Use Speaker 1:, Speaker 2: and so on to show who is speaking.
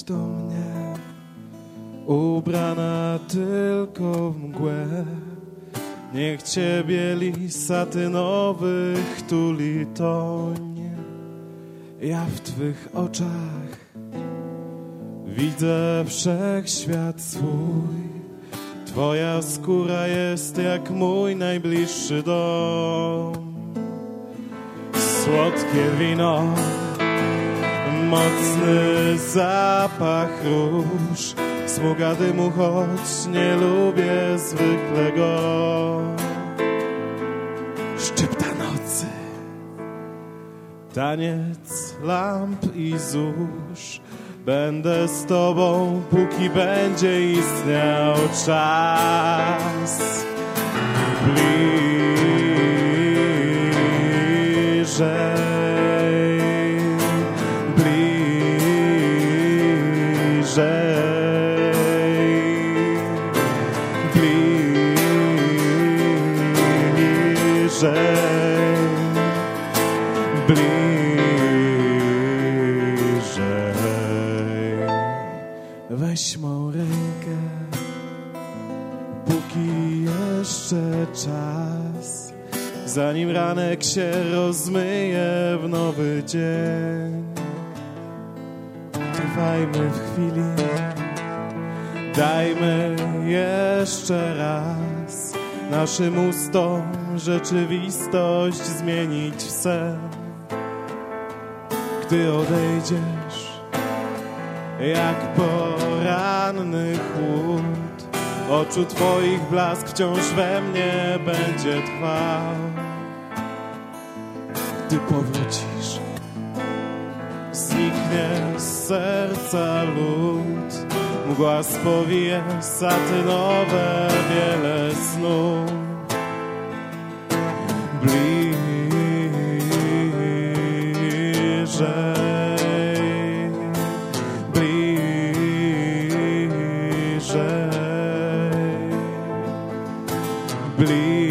Speaker 1: do mnie, ubrana tylko w mgłę. Niech ciebie lis satynowych tuli toń. Ja w twych oczach widzę wszechświat swój. Twoja skóra jest jak mój najbliższy dom. Słodkie wino, mocny zapach róż, smuga dymu, choć nie lubię zwykle go. Szczypta nocy, taniec lamp i zórz. Będę z tobą, póki będzie istniał czas. Bliżej, bliżej, bliżej, bliżej. Weź mą rękę, póki jeszcze czas, zanim ranek się rozmyje w nowy dzień. Trwajmy w chwili, dajmy jeszcze raz naszym ustom rzeczywistość zmienić w sen. Gdy odejdziesz, jak poranny chłód, oczu twoich blask wciąż we mnie będzie trwał. Gdy powrócisz, zniknie z serca lód, mgła spowije satynowe wiele snów. Bliżej, bliżej, bliżej.